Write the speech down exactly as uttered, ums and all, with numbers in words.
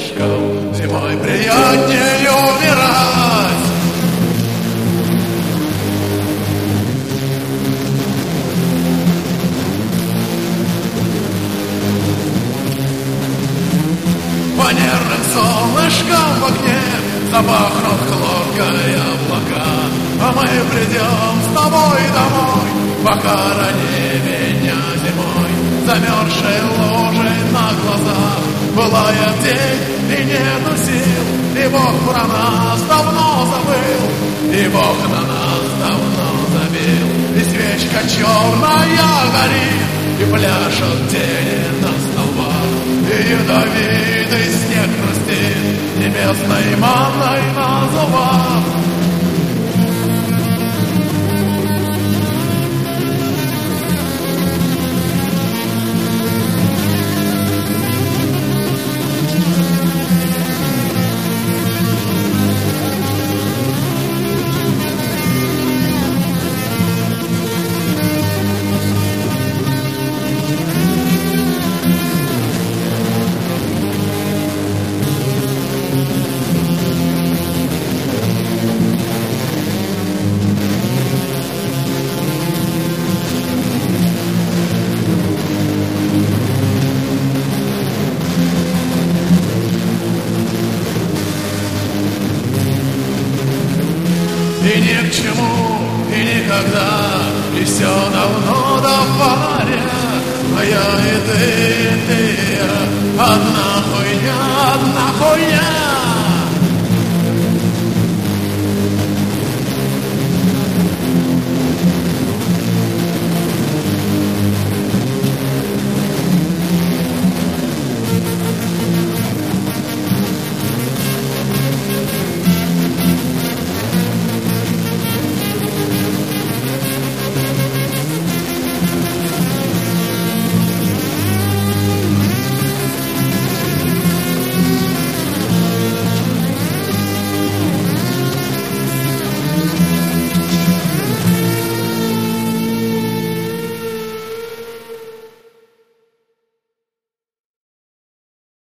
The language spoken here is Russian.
солнышком, зимой приятнее умирать. По нервным солнышкам в окне запахнут хлоркой облака, а мы придем с тобой домой, похорони меня зимой. Замерзшей лужей на глазах пылает день и нету сил, и Бог про нас давно забыл, и Бог на нас давно забил. И свечка черная горит, и пляшут тени на столбах, и ядовитый снег хрустит небесной манной на зубах. И ни к чему, и никогда, и все давно до паря, а я и ты, и ты, одна хуйня, одна хуйня.